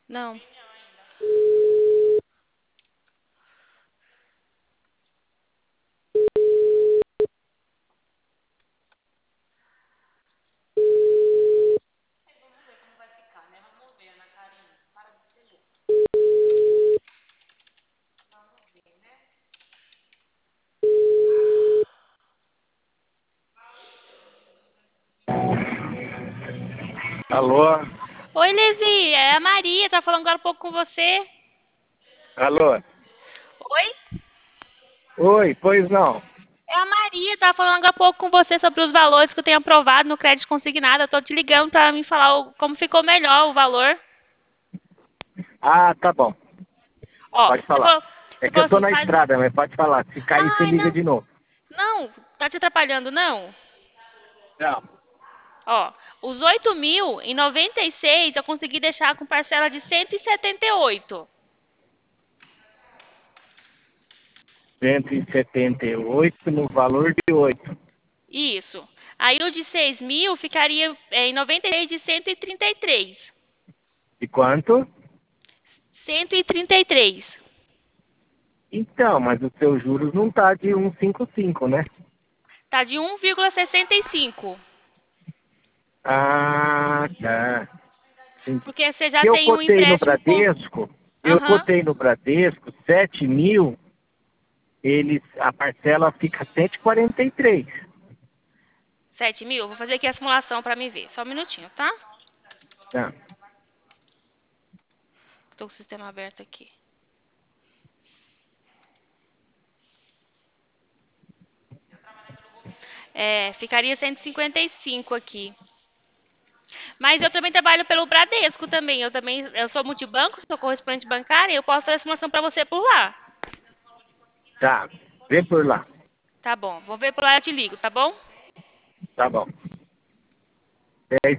Não. Alô? Oi, Levi, é a Maria, tá falando agora um pouco com você. Alô? Oi? Oi, pois não. É a Maria, tá falando agora um pouco com você sobre os valores que eu tenho aprovado no crédito consignado. Eu tô te ligando pra me falar como ficou melhor o valor. Ah, tá bom. Ó, Pode falar. É você que eu falou tô assim, na faz... estrada, mas pode falar. Se cair, você Ai, liga não, de novo. não, tá te atrapalhando, não? Não. Ó, os 8.096 eu consegui deixar com parcela de 178. 178 no valor de 8. Isso. Aí o de 6.000 ficaria em 96 de 133. E quanto? 133. Então, mas os seus juros não tá de 155, né? Tá de 1,65. Ah, tá. Sim. Porque você já Eu tem um cotei no empréstimo com... Bradesco, Aham. 7 mil, a parcela fica 143. 7.000? Vou fazer aqui a simulação para me ver. Só um minutinho, tá? Tá. Tô com o sistema aberto aqui. Ficaria 155 aqui. Mas eu também trabalho pelo Bradesco também. Eu sou multibanco, sou correspondente bancária, e eu posso fazer a simulação para você por lá. Tá. Vem por lá. Tá bom. Vou ver por lá e eu te ligo, tá bom? Tá bom. É